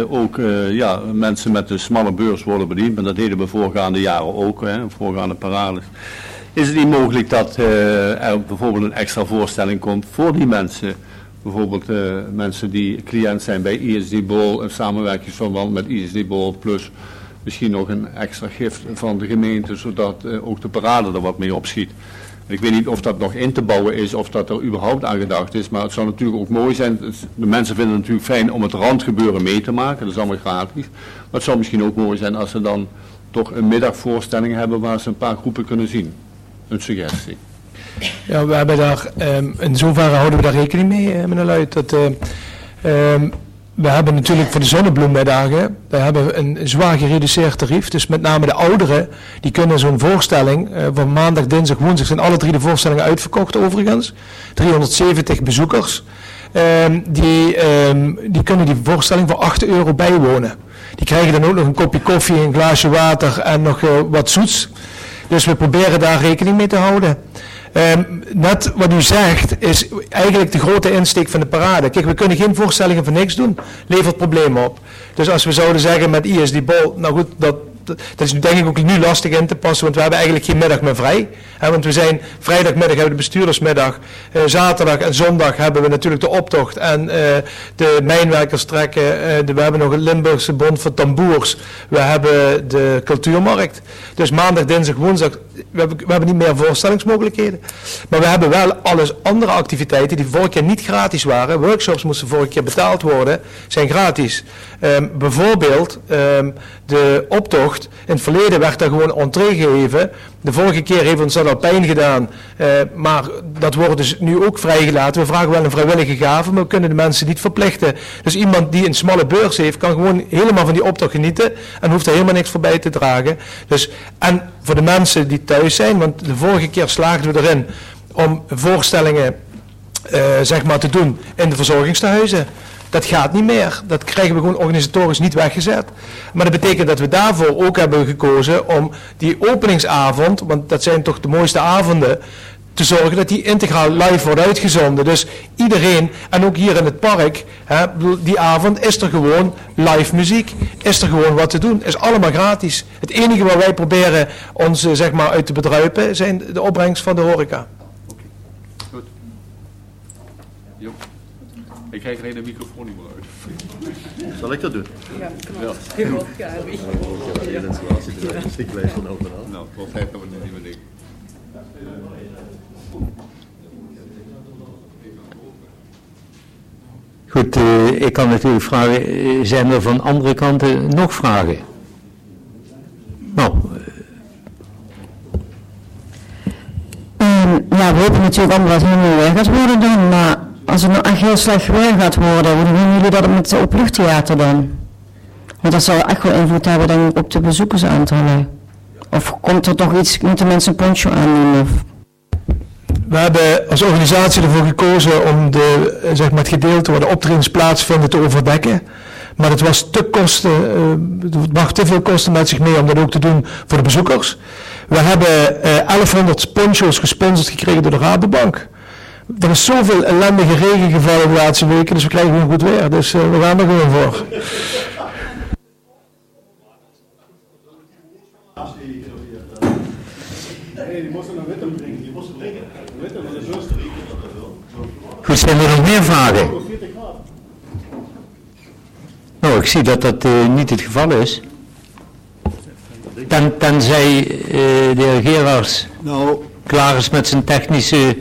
ook mensen met een smalle beurs worden bediend. Maar dat deden we voorgaande jaren ook, voorgaande parades. Is het niet mogelijk dat er bijvoorbeeld een extra voorstelling komt voor die mensen? Bijvoorbeeld mensen die cliënt zijn bij ISD Bol, een samenwerkingsverband met ISD Bol, plus misschien nog een extra gift van de gemeente, zodat ook de parade er wat mee opschiet. Ik weet niet of dat nog in te bouwen is, of dat er überhaupt aan gedacht is, maar het zou natuurlijk ook mooi zijn. De mensen vinden het natuurlijk fijn om het randgebeuren mee te maken, dat is allemaal gratis. Maar het zou misschien ook mooi zijn als ze dan toch een middagvoorstelling hebben waar ze een paar groepen kunnen zien. Een suggestie. Ja, we hebben daar, in zoverre houden we daar rekening mee, meneer Luit. Dat, we hebben natuurlijk voor de zonnebloemmiddagen, we hebben een zwaar gereduceerd tarief. Dus met name de ouderen, die kunnen zo'n voorstelling, van maandag, dinsdag, woensdag zijn alle 3 de voorstellingen uitverkocht overigens. 370 bezoekers. Die kunnen die voorstelling voor €8 bijwonen. Die krijgen dan ook nog een kopje koffie, een glaasje water en nog wat zoets. Dus we proberen daar rekening mee te houden. Net wat u zegt is eigenlijk de grote insteek van de parade. Kijk, we kunnen geen voorstellingen voor niks doen. Levert problemen op. Dus als we zouden zeggen met ISD Bol, nou goed, dat is nu denk ik ook nu lastig in te passen, want we hebben eigenlijk geen middag meer vrij. Want we zijn vrijdagmiddag hebben we de bestuurdersmiddag, zaterdag en zondag hebben we natuurlijk de optocht en de mijnwerkers trekken. We hebben nog een Limburgse Bond voor Tamboers. We hebben de cultuurmarkt. Dus maandag, dinsdag, woensdag, we hebben niet meer voorstellingsmogelijkheden. Maar we hebben wel alles andere activiteiten die vorige keer niet gratis waren. Workshops moesten vorige keer betaald worden, zijn gratis. Bijvoorbeeld de optocht. In het verleden werd daar gewoon entree gegeven. De vorige keer heeft ons dat al pijn gedaan. Maar dat wordt dus nu ook vrijgelaten. We vragen wel een vrijwillige gave, maar we kunnen de mensen niet verplichten. Dus iemand die een smalle beurs heeft, kan gewoon helemaal van die optocht genieten. En hoeft er helemaal niks voor bij te dragen. Dus, en voor de mensen die thuis zijn, want de vorige keer slaagden we erin om voorstellingen zeg maar te doen in de verzorgingstehuizen. Dat gaat niet meer. Dat krijgen we gewoon organisatorisch niet weggezet. Maar dat betekent dat we daarvoor ook hebben gekozen om die openingsavond, want dat zijn toch de mooiste avonden, te zorgen dat die integraal live wordt uitgezonden. Dus iedereen, en ook hier in het park, die avond is er gewoon live muziek. Is er gewoon wat te doen. Is allemaal gratis. Het enige waar wij proberen ons zeg maar uit te bedruipen zijn de opbrengst van de horeca. Goed. Jo. Ik krijg alleen de microfoon niet meer uit. Zal ik dat doen? Ja, klopt. Heel op, ja. Ik blijf van over aan. Nou, tot tijd dat we het niet meer denken. Goed, ik kan natuurlijk vragen, zijn er van andere kanten nog vragen? Nou. Ja, we hopen natuurlijk allemaal dat het helemaal weer gaat worden dan, maar als het nou echt heel slecht weer gaat worden, hoe doen jullie dat met het openluchttheater dan? Want dat zal echt wel invloed hebben denk ik op de bezoekersaantallen. Of komt er toch iets, moeten mensen een poncho aannemen? Of? We hebben als organisatie ervoor gekozen om zeg maar het gedeelte waar de optredens plaatsvinden te overdekken. Maar het was te kosten, het bracht te veel kosten met zich mee om dat ook te doen voor de bezoekers. We hebben 1100 poncho's gesponsord gekregen door de Rabobank. Er is zoveel ellendige regen gevallen de laatste weken, dus we krijgen gewoon goed weer. Dus we gaan er gewoon voor. Goed, zijn er nog meer vragen? Nou, ik zie dat dat niet het geval is. Tenzij de heer Gerards klaar is met zijn technische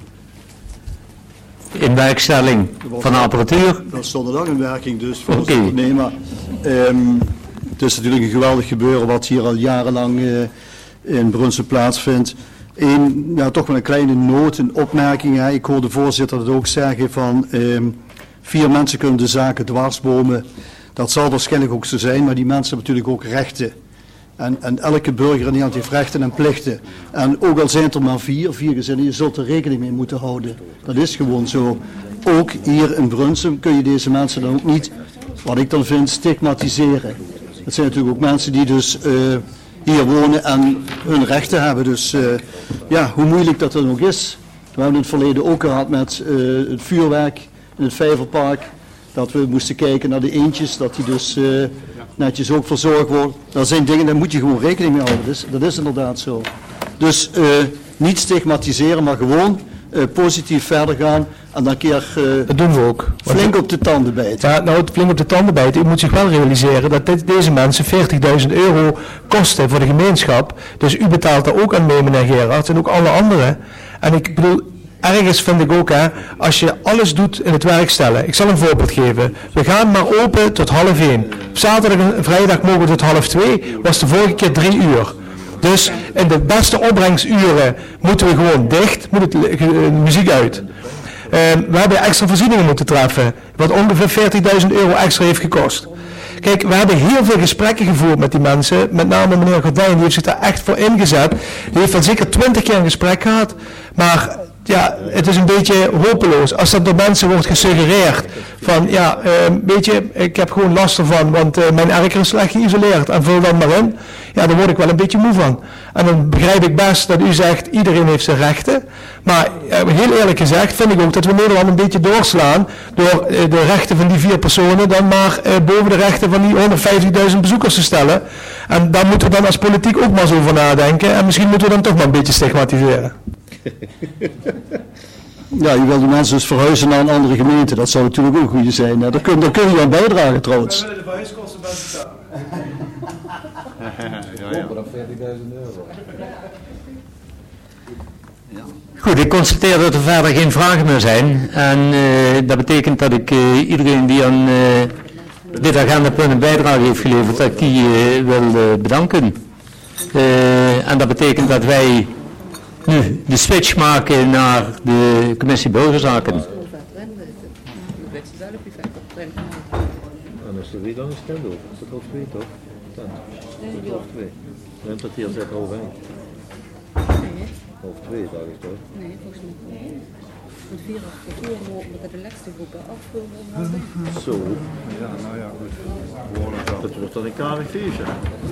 inwerkstelling van de apparatuur. Dat is donderdag in werking dus. Voor nee, maar het is natuurlijk een geweldig gebeuren wat hier al jarenlang in Brunssen plaatsvindt. Toch wel een kleine noot, een opmerking. Hè. Ik hoor de voorzitter het ook zeggen van 4 mensen kunnen de zaken dwarsbomen. Dat zal waarschijnlijk ook zo zijn, maar die mensen hebben natuurlijk ook rechten. En elke burger in Nederland heeft rechten en plichten. En ook al zijn het er maar 4 gezinnen, je zult er rekening mee moeten houden. Dat is gewoon zo. Ook hier in Brunssen kun je deze mensen dan ook niet, wat ik dan vind, stigmatiseren. Het zijn natuurlijk ook mensen die dus hier wonen en hun rechten hebben. Dus hoe moeilijk dat dan ook is. We hebben in het verleden ook gehad met het vuurwerk in het Vijverpark. Dat we moesten kijken naar de eendjes, dat die dus netjes ook verzorgd worden. Dat zijn dingen, daar moet je gewoon rekening mee houden. Dat is inderdaad zo. Dus niet stigmatiseren, maar gewoon positief verder gaan. En dan een keer dat doen we ook. Flink op de tanden bijten. Ja, nou, flink op de tanden bijten. U moet zich wel realiseren dat deze mensen 40.000 euro kosten voor de gemeenschap. Dus u betaalt daar ook aan mee, meneer Gerard, en ook alle anderen. En ik bedoel, ergens vind ik ook, als je alles doet in het werk stellen. Ik zal een voorbeeld geven. We gaan maar open tot 12:30. Op zaterdag en vrijdag mogen we tot 12:30. Was de vorige keer 3 uur. Dus in de beste opbrengsturen moeten we gewoon dicht, moet de muziek uit. We hebben extra voorzieningen moeten treffen, wat ongeveer 40.000 euro extra heeft gekost. Kijk, we hebben heel veel gesprekken gevoerd met die mensen, met name meneer Gordijn, die heeft zich daar echt voor ingezet. Die heeft al zeker 20 keer een gesprek gehad, maar ja, het is een beetje hopeloos als dat door mensen wordt gesuggereerd van, ja, weet je, ik heb gewoon last ervan, want mijn erker is slecht geïsoleerd en vul dan maar in. Ja, daar word ik wel een beetje moe van. En dan begrijp ik best dat u zegt, iedereen heeft zijn rechten. Maar heel eerlijk gezegd vind ik ook dat we Nederland een beetje doorslaan door de rechten van die 4 personen dan maar boven de rechten van die 150.000 bezoekers te stellen. En daar moeten we dan als politiek ook maar eens over nadenken. En misschien moeten we dan toch maar een beetje stigmatiseren. Ja, je wil de mensen dus verhuizen naar een andere gemeente. Dat zou natuurlijk ook een goede zijn. Daar kun je aan bijdragen trouwens. We willen de verhuiskosten best betalen. Goed, ik constateer dat er verder geen vragen meer zijn. En dat betekent dat ik iedereen die aan dit agendapunt een bijdrage heeft geleverd, dat ik die wil bedanken. En dat betekent dat wij nu de switch maken naar de commissie Burgerzaken. En als er wie dan is het ook? Is dat al 2 toch? Nee, half 2. Neemt dat hier zegt half 1? Nee. Half 2 dacht ik toch? Nee, volgens mij niet. Want 4 uur mogen we de laatste groepen afvullen. Zo. Ja, nou ja, goed. Dat wordt dan een karig feestje.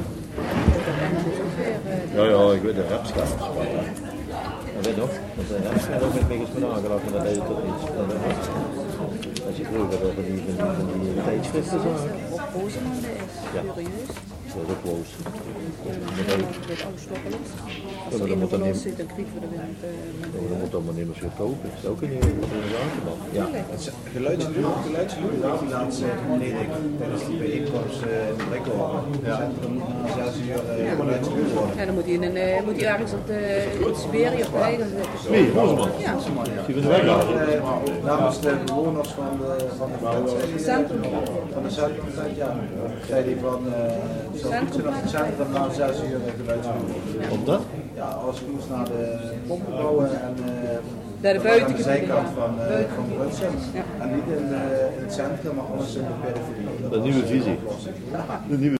Ja, ja, ik weet de rapskaars. Dat weet nog. Want de rapskaars ook met mij eens nagelaten, maar dat deed het toch niet. Als je vroeger over die tijdschriften zag. Op Bozeman is serieus. Dat is ook boos. Als er iemand los zit, dan kriegen we er weer dan moet allemaal nimmers weer kopen. Dat is ook een nieuwe zaken, man. Ja. Geluidsventilatie beneden tijdens die bijeenkomst in de Brekhoven. Ja. Dan moet hij 6 uur geluidsvuur worden. En dan moet hij ergens op de Siberië of Heigen zitten. Nee, Bozeman. Ja. Die was weggehaald. Namens de bewoners van de Centrum. Van de centrum, ja. Zei die van het centrum na 6 uur geluidsvuur. Op dat? Ja, als ik moest naar de pompenbouwen en naar de buitenkant. aan de zijkant van Brunsum. Ja. En niet in het centrum, maar alles in de periferie. Dat is een nieuwe visie. De nieuwe